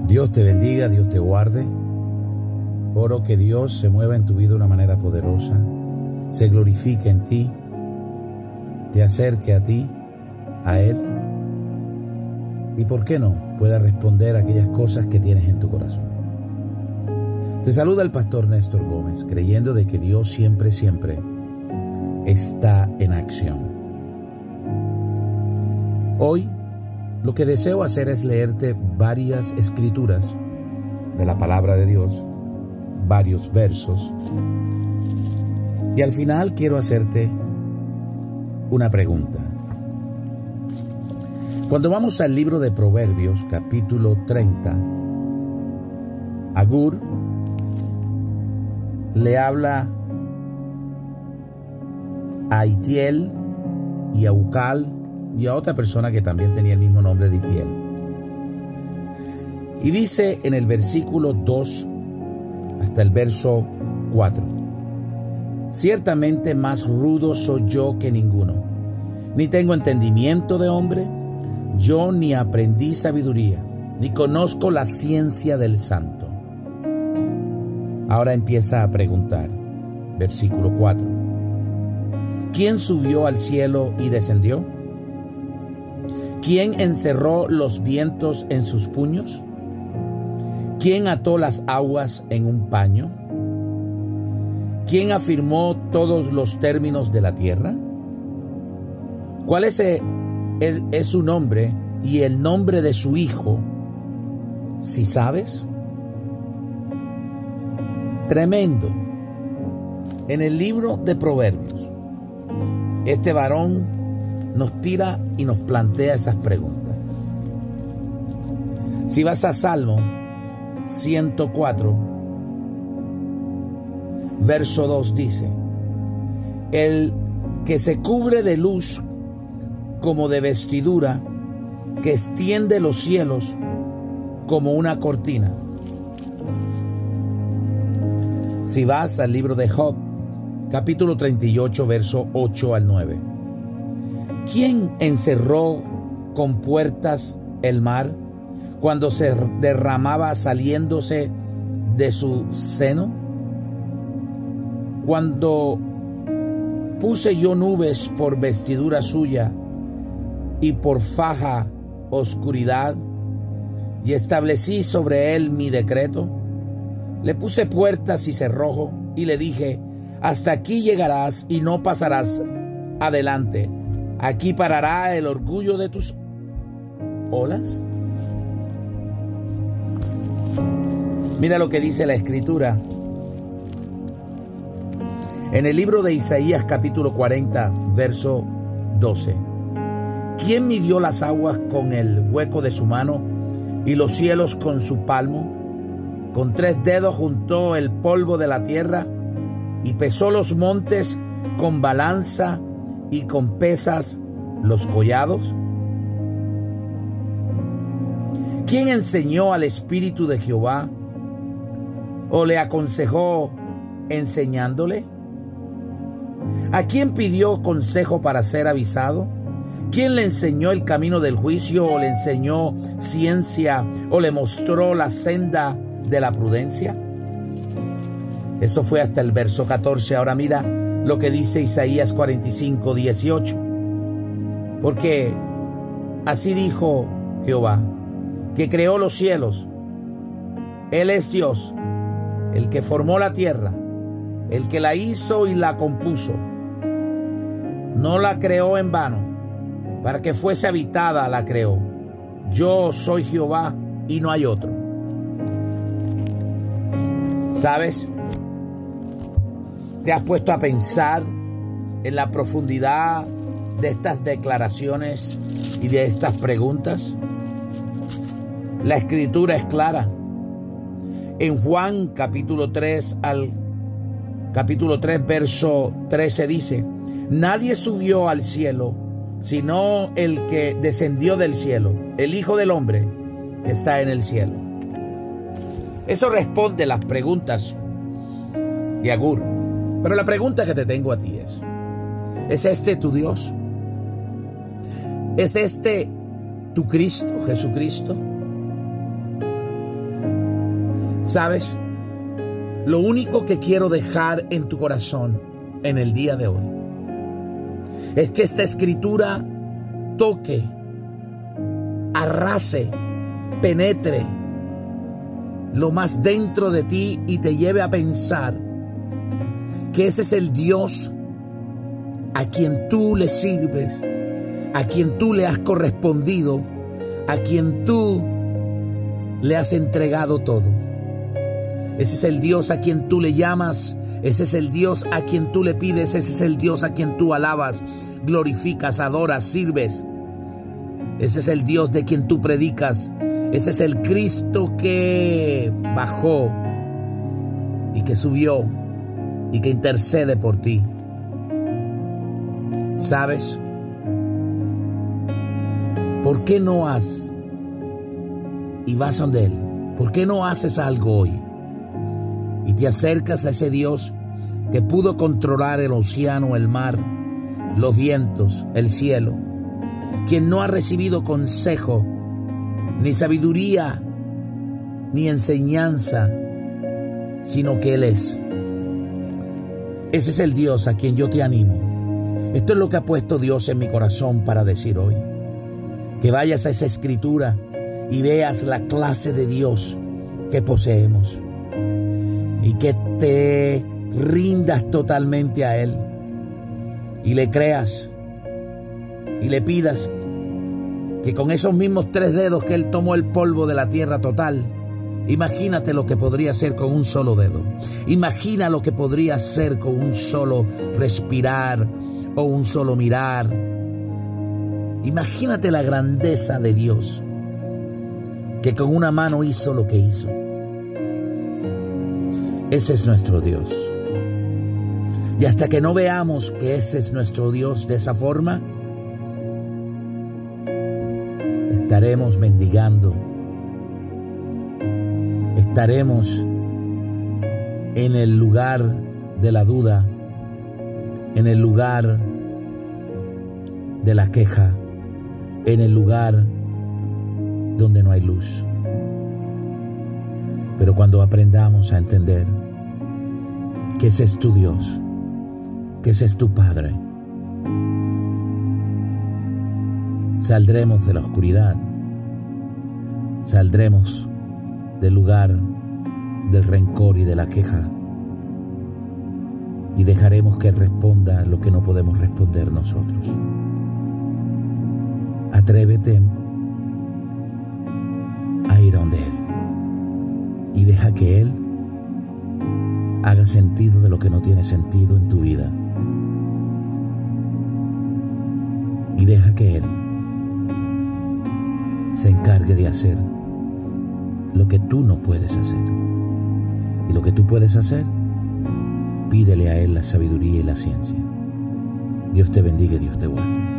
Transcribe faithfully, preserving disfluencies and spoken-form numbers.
Dios te bendiga, Dios te guarde. Oro que Dios se mueva en tu vida de una manera poderosa, se glorifique en ti, te acerque a ti, a Él, y por qué no, pueda responder a aquellas cosas que tienes en tu corazón. Te saluda el pastor Néstor Gómez, creyendo de que Dios siempre, siempre está en acción. Hoy lo que deseo hacer es leerte varias escrituras de la palabra de Dios, varios versos, y al final quiero hacerte una pregunta. Cuando vamos al libro de Proverbios, capítulo treinta, Agur le habla a Itiel y a Ucal y a otra persona que también tenía el mismo nombre de Itiel. Y dice en el versículo dos hasta el verso cuatro: ciertamente más rudo soy yo que ninguno, ni tengo entendimiento de hombre, yo ni aprendí sabiduría, ni conozco la ciencia del santo. Ahora empieza a preguntar, versículo cuatro: ¿quién subió al cielo y descendió? ¿Quién encerró los vientos en sus puños? ¿Quién ató las aguas en un paño? ¿Quién afirmó todos los términos de la tierra? ¿Cuál es, el, es su nombre y el nombre de su hijo, si sabes? Tremendo. En el libro de Proverbios, este varón nos tira y nos plantea esas preguntas. Si vas a Salmo ciento cuatro, verso dos, dice: el que se cubre de luz como de vestidura, que extiende los cielos como una cortina. Si vas al libro de Job, capítulo treinta y ocho, verso ocho al nueve: ¿quién encerró con puertas el mar cuando se derramaba saliéndose de su seno? Cuando puse yo nubes por vestidura suya y por faja oscuridad, y establecí sobre él mi decreto, le puse puertas y cerrojo, y le dije: hasta aquí llegarás y no pasarás adelante. Aquí parará el orgullo de tus olas. Mira lo que dice la Escritura en el libro de Isaías, capítulo cuarenta, verso doce: ¿quién midió las aguas con el hueco de su mano y los cielos con su palmo? Con tres dedos juntó el polvo de la tierra y pesó los montes con balanza y con pesas los collados. ¿Quién enseñó al Espíritu de Jehová o le aconsejó enseñándole? ¿A quién pidió consejo para ser avisado? ¿Quién le enseñó el camino del juicio o le enseñó ciencia o le mostró la senda de la prudencia? Eso fue hasta el verso catorce. Ahora mira lo que dice Isaías cuarenta y cinco, dieciocho. Porque así dijo Jehová, que creó los cielos. Él es Dios, el que formó la tierra, el que la hizo y la compuso. No la creó en vano, para que fuese habitada la creó. Yo soy Jehová y no hay otro. ¿Sabes? ¿Te has puesto a pensar en la profundidad de estas declaraciones y de estas preguntas? La Escritura es clara. En Juan capítulo tres al capítulo tres, verso trece dice: nadie subió al cielo sino el que descendió del cielo, el Hijo del Hombre que está en el cielo. Eso responde las preguntas de Agur. Pero la pregunta que te tengo a ti es: ¿es este tu Dios? ¿Es este tu Cristo, Jesucristo? ¿Sabes? Lo único que quiero dejar en tu corazón en el día de hoy es que esta escritura toque, arrase, penetre lo más dentro de ti y te lleve a pensar que ese es el Dios a quien tú le sirves, a quien tú le has correspondido, a quien tú le has entregado todo. Ese es el Dios a quien tú le llamas, ese es el Dios a quien tú le pides, ese es el Dios a quien tú alabas, glorificas, adoras, sirves. Ese es el Dios de quien tú predicas, ese es el Cristo que bajó y que subió y que intercede por ti. ¿Sabes? ¿Por qué no has y vas donde Él? ¿Por qué no haces algo hoy? Y te acercas a ese Dios que pudo controlar el océano, el mar, los vientos, el cielo, quien no ha recibido consejo, ni sabiduría, ni enseñanza, sino que Él es. Ese es el Dios a quien yo te animo. Esto es lo que ha puesto Dios en mi corazón para decir hoy. Que vayas a esa escritura y veas la clase de Dios que poseemos. Y que te rindas totalmente a Él. Y le creas. Y le pidas que con esos mismos tres dedos que Él tomó el polvo de la tierra total, imagínate lo que podría hacer con un solo dedo. Imagina lo que podría hacer con un solo respirar o un solo mirar. Imagínate la grandeza de Dios, que con una mano hizo lo que hizo. Ese es nuestro Dios. Y hasta que no veamos que ese es nuestro Dios de esa forma, estaremos mendigando, estaremos en el lugar de la duda, en el lugar de la queja, en el lugar donde no hay luz. Pero cuando aprendamos a entender que ese es tu Dios, que ese es tu Padre, saldremos de la oscuridad, saldremos del lugar del rencor y de la queja y dejaremos que Él responda lo que no podemos responder nosotros. Atrévete a ir donde Él y deja que Él haga sentido de lo que no tiene sentido en tu vida. Y deja que Él se encargue de hacer lo que tú no puedes hacer. Y lo que tú puedes hacer, pídele a Él la sabiduría y la ciencia. Dios te bendiga y Dios te guarde.